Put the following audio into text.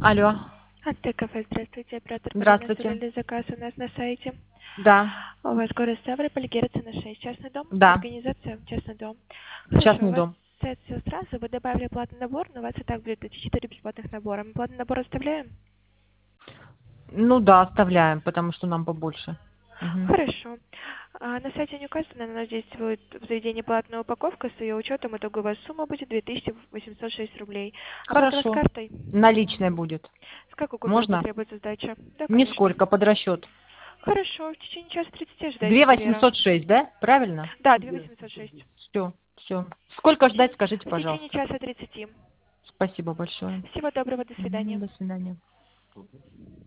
Алло. АТ-кафе, здравствуйте. Оператор парами Здравствуйте. оставили заказ у нас на сайте. Да. У вас город Ставрополь, Герцена 6. Частный дом? Да. Организация частный дом. Хорошо, у Частный вас дом. все сразу. Вы добавили платный набор, но у вас и так будет 4 бесплатных набора. Мы платный набор оставляем? Ну да, оставляем, потому что нам побольше. Мгм. Хорошо. На сайте не указано, но у нас действует в заведении платная упаковка. С ее учетом итоговая сумма будет 2806 рублей. Оплата у вас Хорошо. картой? Наличная будет. С какой купюры Можно? потребуется сдача? Да, конечно. Нисколько, под расчет. Хорошо, в течение часа 30 ожидайте курьера. 2806, да? Правильно? Да, 2806. Все, все. Сколько В ждать, течение, скажите, в течение пожалуйста. часа 30. Спасибо большое. Всего доброго, до свидания. Мгм, до свидания.